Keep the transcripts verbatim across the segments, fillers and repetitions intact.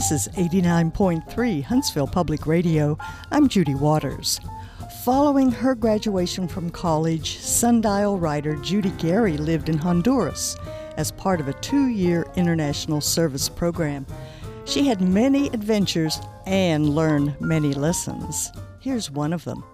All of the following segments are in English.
This is eighty-nine point three Huntsville Public Radio. I'm Judy Waters. Following her graduation from college, sundial writer Judy Gary lived in Honduras as part of a two-year international service program. She had many adventures and learned many lessons. Here's one of them.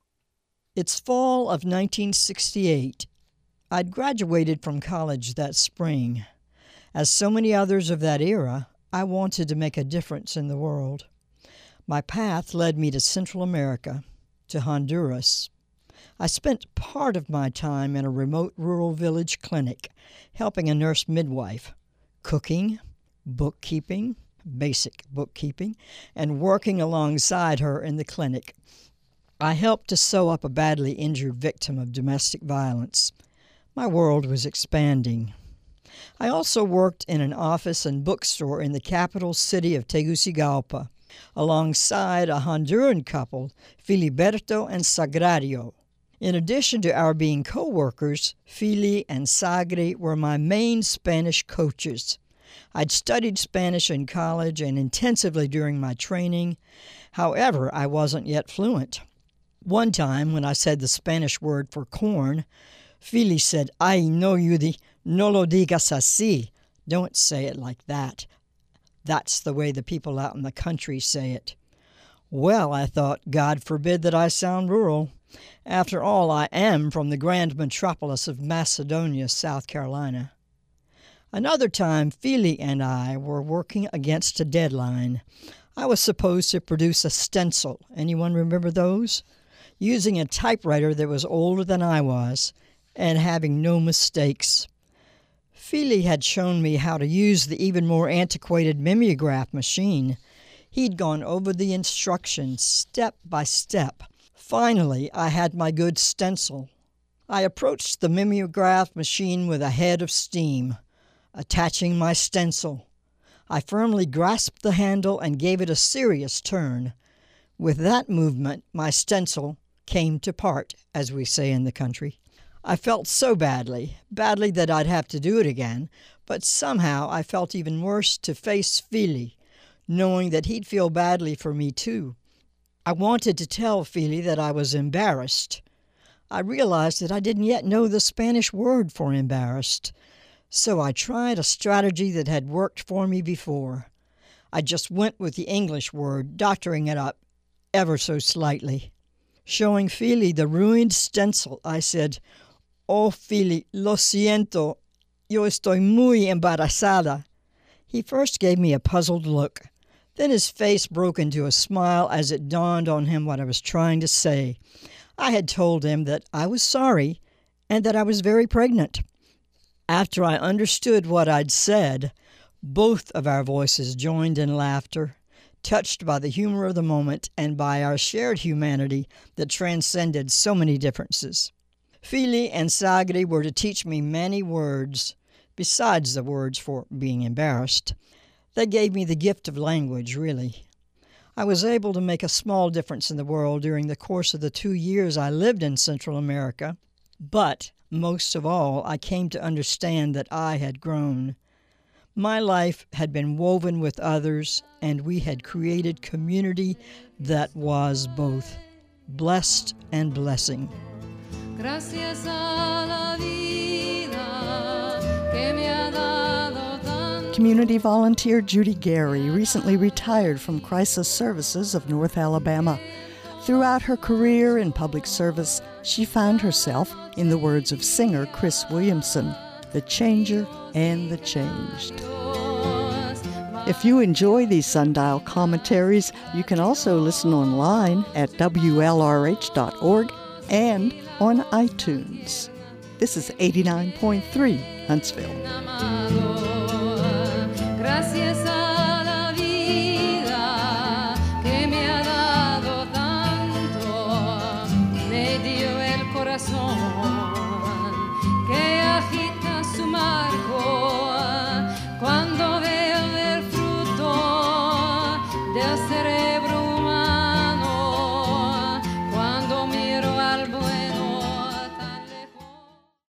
It's fall of nineteen sixty-eight. I'd graduated from college that spring. As so many others of that era, I wanted to make a difference in the world. My path led me to Central America, to Honduras. I spent part of my time in a remote rural village clinic, helping a nurse midwife, cooking, bookkeeping, basic bookkeeping, and working alongside her in the clinic. I helped to sew up a badly injured victim of domestic violence. My world was expanding. I also worked in an office and bookstore in the capital city of Tegucigalpa, alongside a Honduran couple, Filiberto and Sagrario. In addition to our being co-workers, Fili and Sagri were my main Spanish coaches. I'd studied Spanish in college and intensively during my training. However, I wasn't yet fluent. One time, when I said the Spanish word for corn, Fili said, "Ay, no, Judy, no lo digas así." Don't say it like that. That's the way the people out in the country say it. Well, I thought, God forbid that I sound rural. After all, I am from the grand metropolis of Macedonia, South Carolina. Another time, Fili and I were working against a deadline. I was supposed to produce a stencil. Anyone remember those? Using a typewriter that was older than I was, and having no mistakes. Fili had shown me how to use the even more antiquated mimeograph machine. He'd gone over the instructions step by step. Finally, I had my good stencil. I approached the mimeograph machine with a head of steam, attaching my stencil. I firmly grasped the handle and gave it a serious turn. With that movement, my stencil came to part, as we say in the country. I felt so badly, badly that I'd have to do it again, but somehow I felt even worse to face Fili, knowing that he'd feel badly for me too. I wanted to tell Fili that I was embarrassed. I realized that I didn't yet know the Spanish word for embarrassed, so I tried a strategy that had worked for me before. I just went with the English word, doctoring it up ever so slightly. Showing Fili the ruined stencil, I said, "Oh, Fili, lo siento, yo estoy muy embarazada." He first gave me a puzzled look. Then his face broke into a smile as it dawned on him what I was trying to say. I had told him that I was sorry and that I was very pregnant. After I understood what I'd said, both of our voices joined in laughter, touched by the humor of the moment and by our shared humanity that transcended so many differences. Fili and Sagri were to teach me many words, besides the words for being embarrassed. They gave me the gift of language, really. I was able to make a small difference in the world during the course of the two years I lived in Central America, but most of all, I came to understand that I had grown. My life had been woven with others, and we had created community that was both blessed and blessing. Gracias a la vida que me ha dado tanto. Community volunteer Judy Gary recently retired from Crisis Services of North Alabama. Throughout her career in public service, she found herself, in the words of singer Chris Williamson, the changer and the changed. If you enjoy these Sundial commentaries, you can also listen online at W L R H dot org and on iTunes. This is eighty-nine point three Huntsville. Gracias a